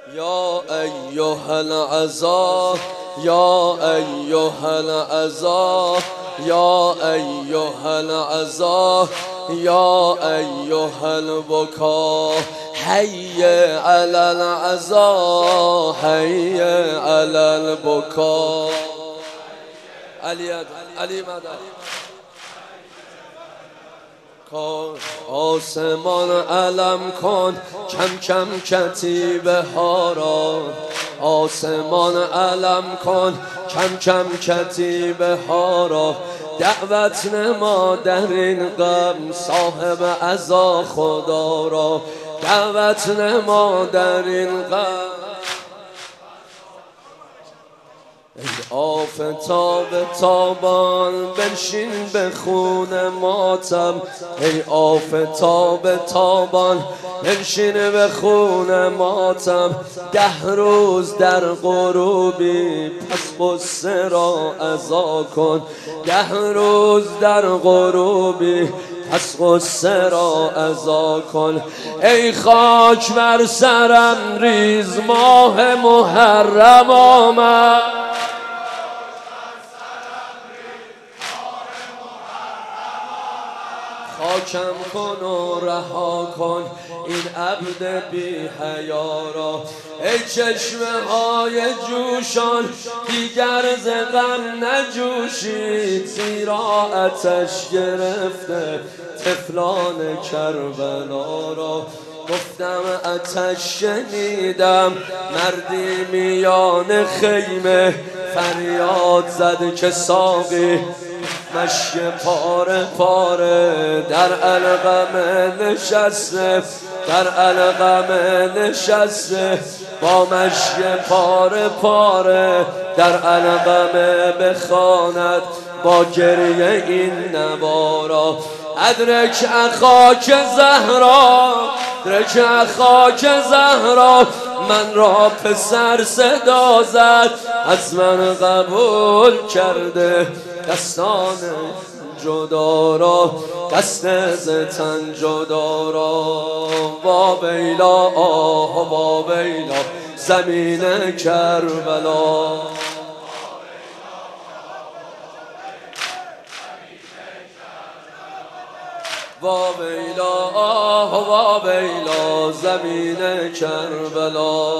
یا ایها العزا یا ایها العزا یا ایها العزا یا ایها البکا حی علی العزا حی علی البکا. علی مدد. آسمان علم کن کم کم کتیبه ها را، آسمان علم کن کم کم کتیبه ها را، دعوت نما در این غم صاحب عزا خدا را، دعوت نما در این غم. ای آفتاب تابان بنشین به خون ماتم، ای آفتاب تابان بنشین به خون ماتم، 10 روز در غروبی پس غصه را عزا کن، 10 روز در غروبی پس غصه را عزا کن. ای خاک بر سرم ریز ماه محرم آمد، خاکم کن و رها کن این عبد بی حیا را. ای چشمه های جوشان دیگر ز غم نجوشید، زیرا آتش گرفته طفلان کربلا را. گفتم آتش شنیدم مردی میان خیمه، فریاد زد که ساقی مشی پاره پاره در علقمه نشسته، در علقمه نشسته با مشی پاره پاره در علقمه بخواند با گریه این نوارا. ادرک اخاک زهرا، ادرک اخاک زهرا، من را پسر صدا زد، از من قبول کرده دستان جدا را، دست ز تن جدا را. وا ویلا آه وا ویلا زمین کربلا، وا ویلا آه وا ویلا زمین کربلا.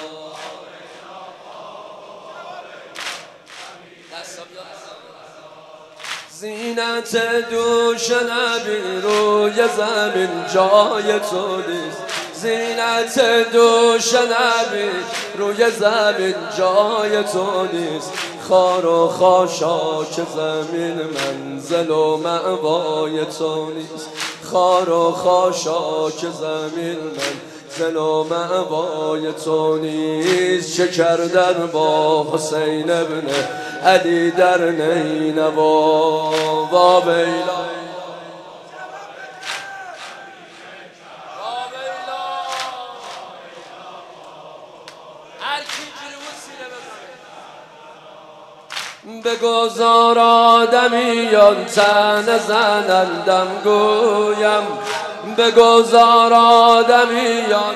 زینت دوش نبی روی زمین جای تو نیست، زینت دوش نبی روی زمین جای تو نیست، خار و خاشاک زمین منزل و مأوای تو نیست، خار و خاشاک زمین منزل و مأوای تو نیست. چه کردن با حسین ابن علی در نینوا. وا ویلا بگذار آدمیان تن زنندم گویم، بگذار آدمیان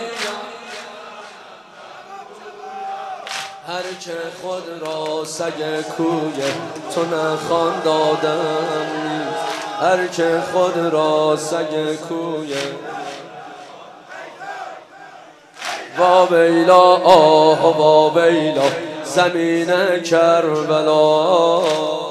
هر که خود را سگ کوی تو نخوان دادم نیست، هر که خود را سگ کوی. وا ویلا آه وا ویلا زمین کربلا.